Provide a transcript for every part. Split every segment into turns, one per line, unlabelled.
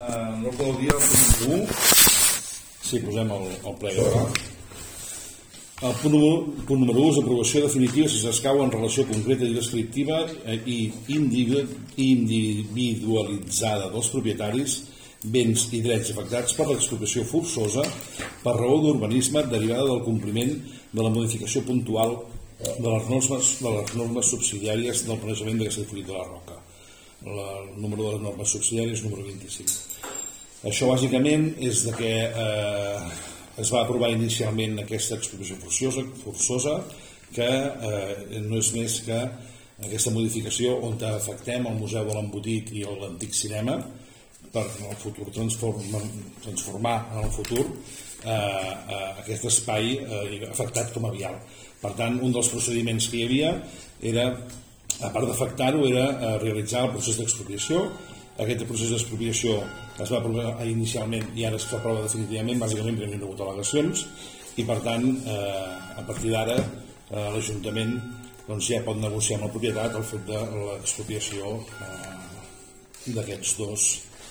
En l'ordre del dia, el punt 1, si posem el ple d'hora. El punt número 1 és aprovació definitiva si s'escau en relació concreta i descriptiva i individualitzada dels propietaris, béns i drets afectats per l'expropiació forçosa per raó d'urbanisme derivada del compliment de la modificació puntual de les normes subsidiàries del planejament de Castellfollit de la Roca. El número de les normes subsidiàries número 25. Això bàsicament és de que es va aprovar inicialment aquesta expropiació forçosa que no és més que aquesta modificació on afectem el Museu de l'Embotit i l'antic cinema per en el futur transformar en el futur aquest espai afectat com a vial. Per tant, un dels procediments que hi havia era, a part d'afectar-ho, era realitzar el procés d'expropiació. Aquest procés d'expropiació es va aprovar inicialment i ara es aprova definitivament, bàsicament perquè no hi ha hagut al·legacions, i per tant, a partir d'ara, l'Ajuntament ja pot negociar amb la propietat el fet de l'expropiació d'aquests dos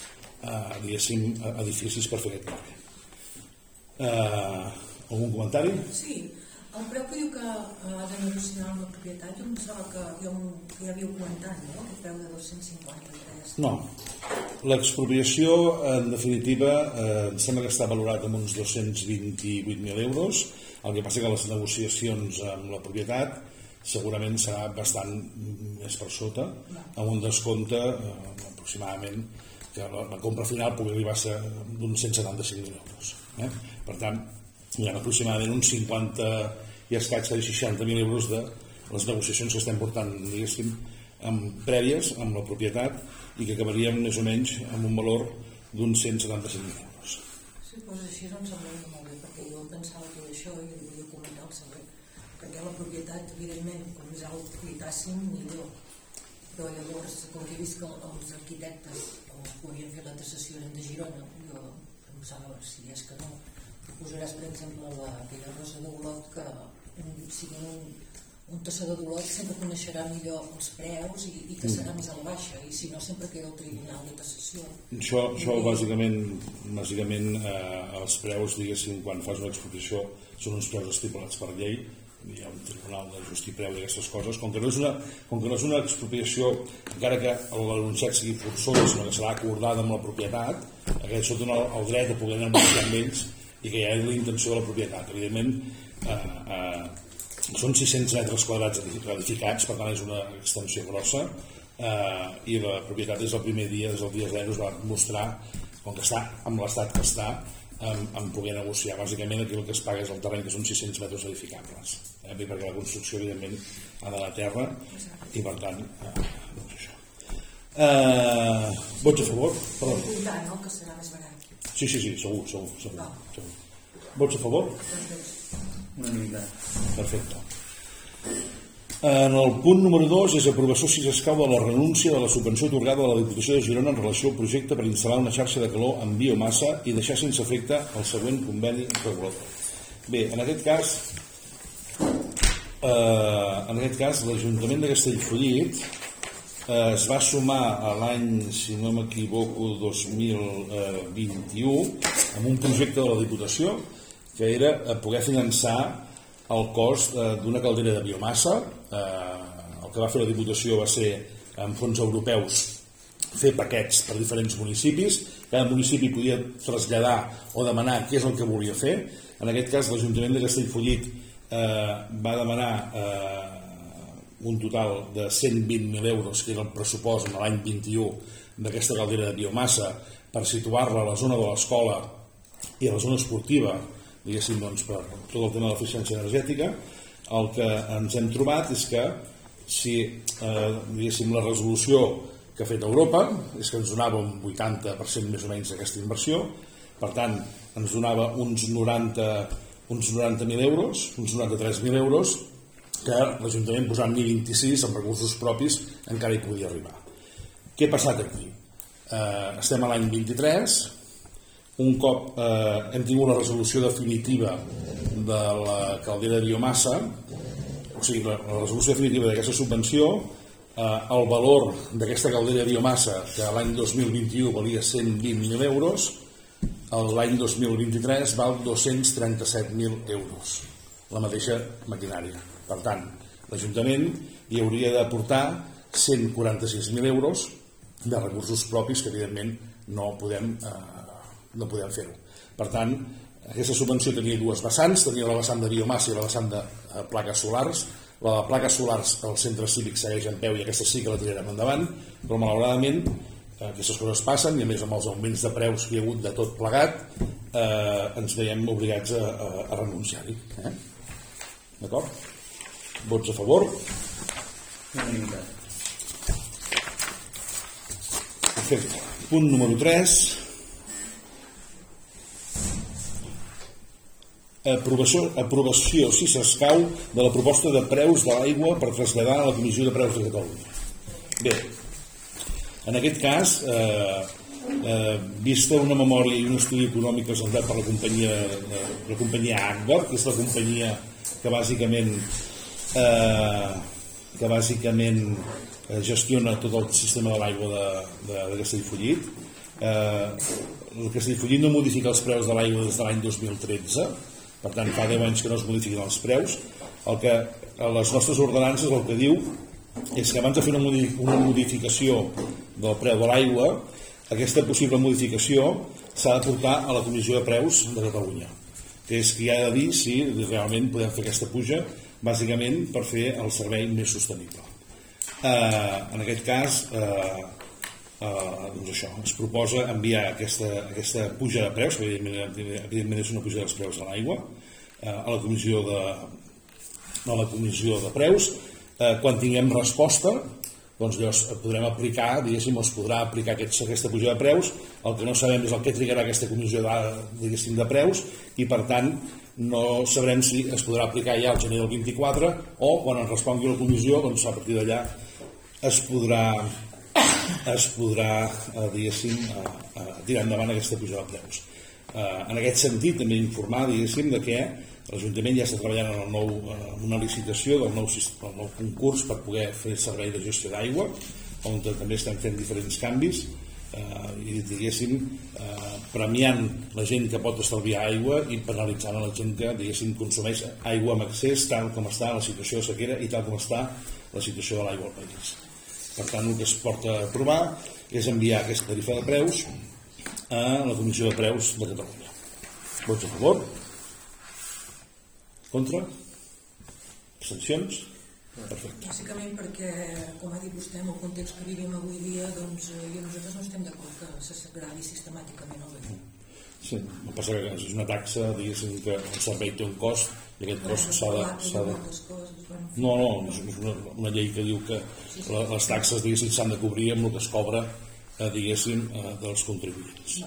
edificis per fer aquest canvi. Algun comentari?
Sí. El preu que diu que ha de negociar amb la propietat, jo em pensava que ja havíeu comentat, no? Aquest preu de 253.
No. L'expropiació, en definitiva, em sembla que està valorat amb uns 228.000 euros. El que passa que les negociacions amb la propietat segurament serà bastant més per sota, amb un descompte aproximadament que la compra final pugui arribar a ser d'uns 175.000 euros. Per tant, hi ha aproximadament uns 50 i escaig de 60.000 euros de les negociacions que estem portant, diguéssim, prèvies amb la propietat i que acabaríem més o menys amb un valor d'uns 175.000 euros.
Si ho poses així, doncs sembla molt bé, perquè jo pensava tot això i volia comentar el següent, perquè la propietat, evidentment, com més alt cuitàssim, millor. Però llavors, com que he vist que els arquitectes ho havien fet la tasació eren de Girona, jo pensava, si és que no, posaràs, per exemple, aquella Rosa d'Olot, que sigui un tassador d'Olot sempre coneixerà millor els preus i tassarà més a la baixa, i si no sempre queda el tribunal de tassació.
Això bàsicament els preus, diguéssim, quan fas una expropiació són uns preus estipulats per llei, hi ha un tribunal de justipreu i aquestes coses. Com que no és una expropiació, encara que l'anunciat sigui forçós, sinó que serà acordada amb la propietat, aquests dona el dret a poder negociar amb ells i que hi ha la intenció de la propietat. Evidentment, són 600 metres quadrats edificats, per tant és una extensió grossa, i la propietat des del primer dia, des del dia 0, es va mostrar, com que està amb l'estat que està, en poder negociar. Bàsicament aquí el que es paga és el terreny, que són 600 metres edificables, perquè la construcció evidentment ha d'anar a terra i per tant doncs això. Vots a favor?
No, que serà més barat.
Sí, segur. Vots a favor?
Una mica.
Perfecte. En el punt número 2 és aprovació si s'escau de la renúncia de la subvenció atorgada a la Diputació de Girona en relació al projecte per instal·lar una xarxa de calor amb biomassa i deixar sense efecte el següent conveni regulador. Bé, en aquest cas l'Ajuntament de Castellfollit es va sumar a l'any, si no m'equivoco, 2021 amb un projecte de la Diputació que era poder finançar el cost d'una caldera de biomassa. El que va fer la Diputació va ser, amb fons europeus, fer paquets per diferents municipis. Cada municipi podia traslladar o demanar què és el que volia fer. En aquest cas, l'Ajuntament de Castellfollit va demanar un total de 120.000 euros, que era el pressupost en l'any 21 d'aquesta caldera de biomassa, per situar-la a la zona de l'escola i a la zona esportiva, diguéssim, doncs, per tot el tema de l'eficiència energètica. El que ens hem trobat és que si, diguéssim, la resolució que ha fet Europa és que ens donava un 80% més o menys d'aquesta inversió, per tant, ens donava uns 90.000 euros, uns 93.000 euros, que l'Ajuntament posant 1.026 amb recursos propis encara hi podia arribar. Què ha passat aquí? Estem a l'any 23, un cop hem tingut la resolució definitiva de la caldera de biomassa, o sigui, la resolució definitiva d'aquesta subvenció, el valor d'aquesta caldera de biomassa, que l'any 2021 valia 120.000 euros, l'any 2023 val 237.000 euros, la mateixa maquinària. Per tant, l'Ajuntament hi hauria d'aportar 146.000 euros de recursos propis que, evidentment, no podem fer-ho. Per tant, aquesta subvenció tenia dues vessants, tenia la vessant de biomassa i la vessant de plaques solars. La de plaques solars al centre cívic segueix en peu i aquesta sí que la tirarem endavant, però malauradament aquestes coses passen i a més amb els augments de preus que hi ha hagut de tot plegat ens veiem obligats a renunciar-hi. D'acord? Vots a favor? Perfecte. Punt número 3. Aprovació, si s'escau, de la proposta de preus de l'aigua per traslladar a la Comissió de Preus de Catalunya. Bé, en aquest cas, vista una memòria i un estudi econòmic presentat per la companyia Agbar, que és la companyia que bàsicament gestiona tot el sistema de l'aigua de Castellfollit. El Castellfollit no modifica els preus de l'aigua des de l'any 2013, per tant fa 10 anys que no es modifiquen els preus. El que les nostres ordenances el que diu és que abans de fer una modificació del preu de l'aigua, aquesta possible modificació s'ha de portar a la Comissió de Preus de Catalunya, que és qui ha de dir si realment podem fer aquesta puja, bàsicament per fer el servei més sostenible. En aquest cas, doncs això, es proposa enviar aquesta puja de preus, que evidentment és una puja dels preus de l'aigua, a la comissió de preus. Quan tinguem resposta, doncs llavors podrem aplicar, diguéssim, o es podrà aplicar aquesta puja de preus. El que no sabem és el que trigarà aquesta comissió de preus i per tant no sabrem si es podrà aplicar ja al gener del 24 o quan ens respongui la comissió, doncs a partir d'allà es podrà diguéssim, tirar endavant aquesta pujada de preus. En aquest sentit, també informar, diguéssim, que l'Ajuntament ja està treballant en una licitació del nou concurs per poder fer servei de gestió d'aigua, on també estem fent diferents canvis i, diguéssim, premiant la gent que pot estalviar aigua i penalitzant la gent que, diguéssim, consumeix aigua amb excés, tal com està la situació de sequera i tal com està la situació de l'aigua al país. Per tant, el que es porta a aprovar és enviar aquesta tarifa de preus a la Comissió de Preus de Catalunya. Vots a favor? Contra? Abstencions? Perfecte.
Bàsicament perquè, com ha dit vostè, en el context que vivim avui dia, doncs nosaltres no estem d'acord que se gravi sistemàticament el bé.
Sí, el que passa que és una taxa, diguéssim, que el servei té un cost i aquest cost s'ha de... No, és una llei que diu que les taxes, diguéssim, s'han de cobrir amb el que es cobra, diguéssim, dels contribuents.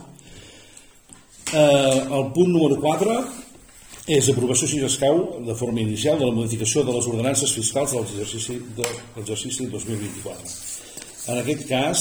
El punt número 4 és aprovació, si escau, de forma inicial de la modificació de les ordenances fiscals de l'exercici 2024. En aquest cas,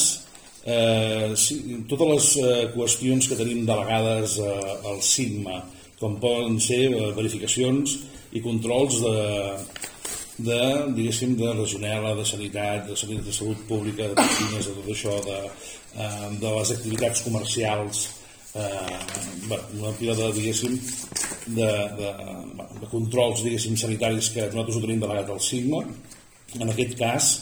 totes les qüestions que tenim delegades al SIGMA, com poden ser verificacions i controls de legionel·la, de sanitat, de salut pública, de piscines, de tot això, de les activitats comercials, una pila de controls, diguéssim, sanitaris que nosaltres ho tenim delegat al SIGMA. En aquest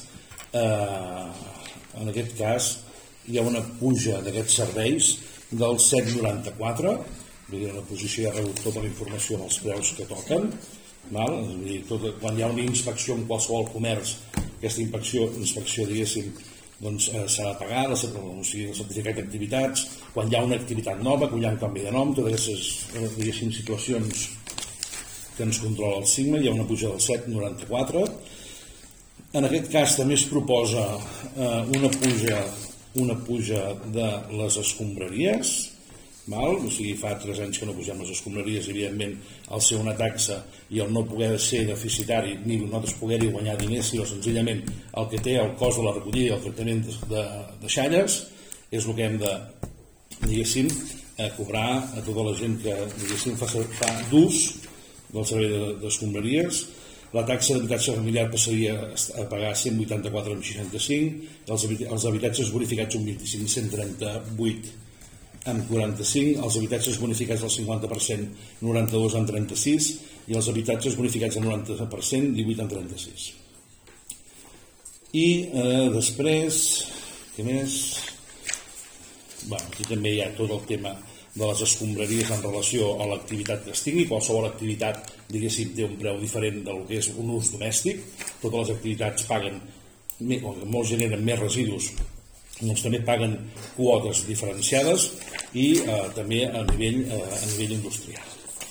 cas hi ha una puja d'aquests serveis del 7,94, la posició ja ha rebut tota la informació amb els preus que toquen. Quan hi ha una inspecció en qualsevol comerç, aquesta inspecció, diguéssim, s'ha de pagar, el certificat d'activitats, quan hi ha una activitat nova, quan hi ha un canvi de nom, totes aquestes, diguéssim, situacions que ens controla el SIGMA, hi ha una puja del 7,94. En aquest cas també es proposa una puja de les escombraries, o sigui, fa 3 anys que no pugem les escombraries, evidentment al ser una taxa i el no poder ser deficitari ni nosaltres poder-hi guanyar diners, sinó senzillament el que té el cost de la recollida i el tractament de deixalles és el que hem de, diguéssim, cobrar a tota la gent que, diguéssim, fa d'ús del servei d'escombraries. la taxa d'habitatge familiar passaria a pagar 184,65, els habitatges bonificats un 25, 138,45, els habitatges bonificats al 50%, 92,36, i els habitatges bonificats al 90%, 18,36. I després, què més? Aquí també hi ha tot el tema de les escombraries en relació a l'activitat que es tingui. Qualsevol activitat, diguéssim, té un preu diferent del que és un ús domèstic. Totes les activitats paguen, o molts generen més residus, doncs també paguen quotes diferenciades, i també a nivell industrial.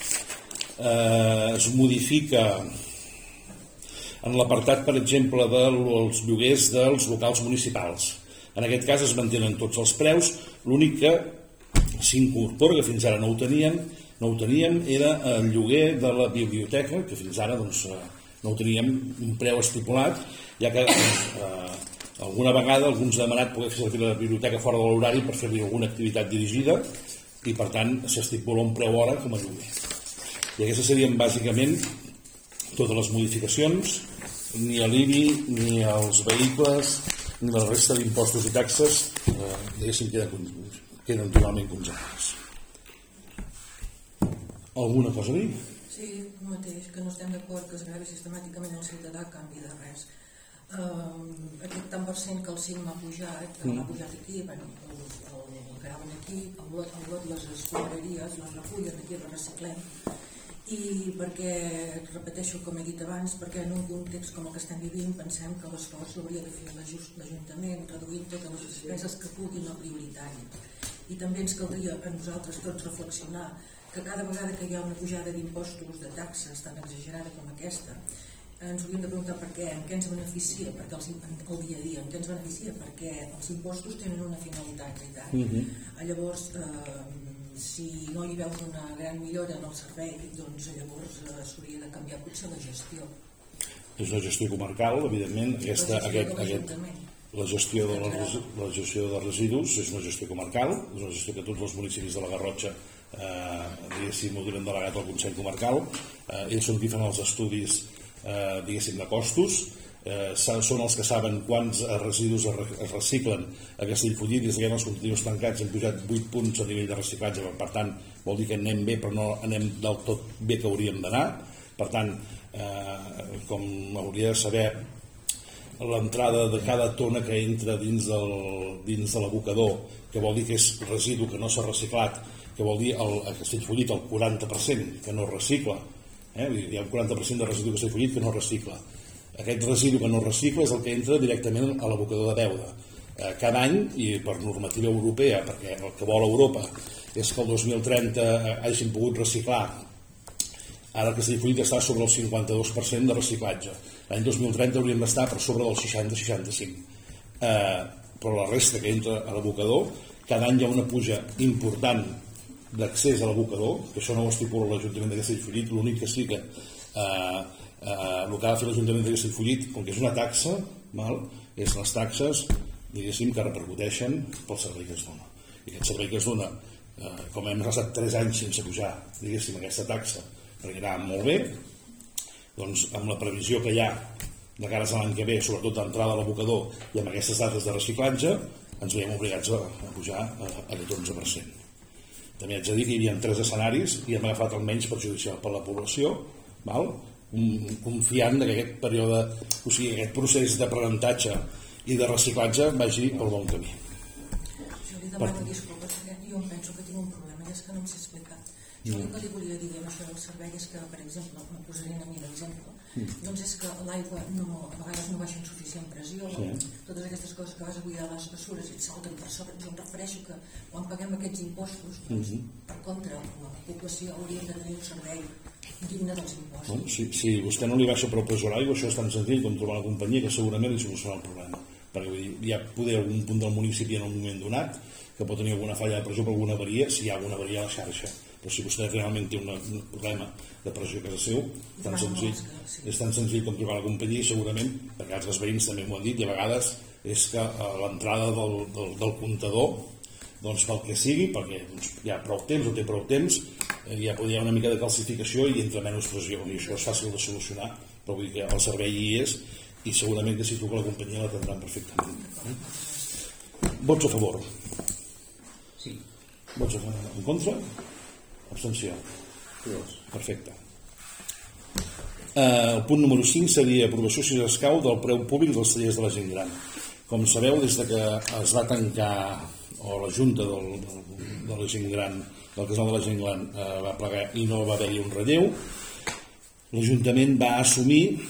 Es modifica en l'apartat, per exemple, dels lloguers dels locals municipals. En aquest cas es mantenen tots els preus, l'únic que s'incorpora, que fins ara no ho teníem, era el lloguer de la biblioteca, que fins ara no ho teníem un preu estipulat, ja que alguna vegada alguns han demanat poder fer servir la biblioteca fora de l'horari per fer-li alguna activitat dirigida, i per tant s'estipula un preu hora com a lloguer. I aquestes serien bàsicament totes les modificacions. Ni l'IBI, ni els vehicles, ni la resta d'impostos i taxes diguéssim queden totalment congelades. Alguna cosa a dir?
Sí, el mateix, que no estem d'acord que es gravi sistemàticament el ciutadà a canvi de res. Aquest tant per cent que el CIM ha pujat aquí, el graven aquí, el lot les escombraries, les recullen aquí, les reciclem, i perquè, repeteixo com he dit abans, perquè en un context com el que estem vivint pensem que l'esforç l'hauria de fer l'Ajuntament, reduint totes les despeses que puguin no prioritàries. I també ens caldria a nosaltres tots reflexionar que cada vegada que hi ha una pujada d'impostos, de taxes tan exagerada com aquesta, ens hauríem de preguntar per què, en què ens beneficia, perquè el dia a dia, en què ens beneficia, perquè els impostos tenen una finalitat, i tant. Llavors, si no hi veus una gran millora en el servei, doncs llavors s'hauria de canviar potser la gestió.
És una gestió comarcal, evidentment. La gestió de residus és una gestió comarcal, és una gestió que tots els municipis de la Garrotxa diguéssim ho tenen delegat al Consell Comarcal. Ells són qui fan els estudis diguéssim de costos, són els que saben quants residus es reciclen a Castellfollit. Des que els continus tancats hem pujat 8 punts a nivell de reciclatge, per tant vol dir que anem bé però no anem del tot bé que hauríem d'anar. Per tant, com hauria de saber, l'entrada de cada tona que entra dins de l'abocador, que vol dir que és residu que no s'ha reciclat, que vol dir a Castellfollit el 40% que no es recicla, hi ha un 40% de residu a Castellfollit que no es recicla. Aquest residu que no es recicla és el que entra directament a l'abocador de Beuda. Cada any, i per normativa europea, perquè el que vol Europa és que el 2030 hagin pogut reciclar, ara Castellfollit està sobre el 52% de reciclatge, l'any 2030 hauríem d'estar per sobre del 60-65%, però la resta que entra a l'abocador, cada any hi ha una puja important d'accés a l'abocador, que això no ho estipula l'Ajuntament de Castellfollit. L'únic que sí que el que ha de fer l'Ajuntament de Castellfollit, com que és una taxa, és les taxes diguéssim que repercuteixen pel servei que es dona, i aquest servei que es dona, com hem estat 3 anys sense pujar diguéssim aquesta taxa perquè anava molt bé, doncs amb la previsió que hi ha de cares a l'any que ve, sobretot d'entrada a l'abocador i amb aquestes dates de reciclatge, ens veiem obligats a pujar aquest 11%. També haig de dir que hi havia 3 escenaris i hem agafat el menys perjudicial per la població, confiant que aquest període, o sigui, aquest procés d'aprenentatge i de reciclatge vagi pel bon camí.
Jo li demano disculpes perquè jo em penso que tinc un problema i és que no em sé explicar. Jo el que li volia dir amb això del servei és que, per exemple, em posaré a mi l'exemple, doncs és que l'aigua a vegades no baixa en suficient pressió, totes aquestes coses que vas a buidar les bessures i et salten per sobre. Jo em refereixo que quan paguem aquests impostos, per contra, la població hauria de tenir un servei digne dels impostos.
Si vostè no li baixa prou pressió a l'aigua, això és tan senzill com trobar una companyia que segurament li solucionarà el problema, perquè hi ha poder algun punt del municipi en un moment donat que pot tenir alguna falla de pressió per alguna avaria, si hi ha alguna avaria a la xarxa, però si vostè realment té un problema de pressió a casa seu, és tan senzill com trucar a la companyia, i segurament, perquè altres veïns també m'ho han dit, i a vegades és que l'entrada del comptador, doncs pel que sigui, perquè hi ha prou temps o té prou temps, ja hi ha una mica de calcificació i entra menys pressió, i això és fàcil de solucionar, però vull dir que el servei hi és i segurament que si tu que la companyia l'atendran perfectament. Vots a favor?
Sí.
Vots en contra? Abstenció? Perfecte. El punt número 5 seria aprovació, si escau, del preu públic dels tallers de la gent gran. Com sabeu, des que es va tancar, o la Junta de la gent gran, del casal de la gent gran va plegar i no va haver-hi un relleu, l'Ajuntament va assumir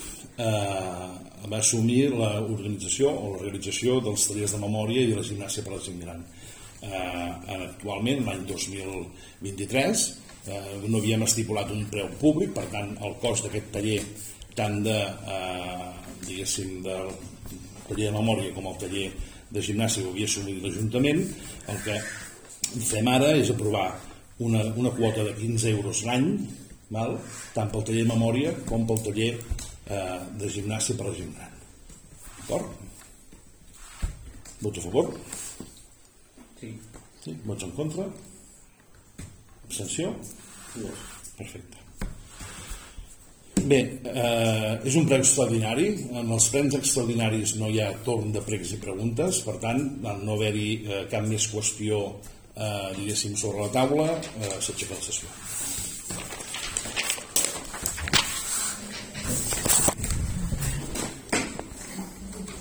l'organització o la realització dels tallers de memòria i de la gimnàsia per a la gent gran. Actualment, l'any 2023, no havíem estipulat un preu públic, per tant el cost d'aquest taller, tant diguéssim del taller de memòria com el taller de gimnàsia ho havia assumit l'Ajuntament. El que fem ara és aprovar una quota de 15 euros l'any, tant pel taller de memòria com pel taller de gimnàsia per a la gent gran. D'acord? Vots a favor?
Sí.
Vots en contra? Abstenció? Perfecte. Bé, és un ple extraordinari. En els plens extraordinaris no hi ha torn de pregs i preguntes, per tant, al no haver-hi cap més qüestió diguéssim sobre la taula, s'aixeca la sessió.